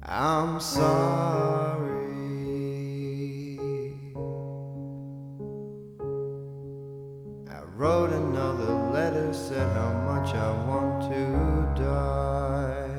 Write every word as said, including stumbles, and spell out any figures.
I'm sorry. I wrote another letter, said how much I want to die.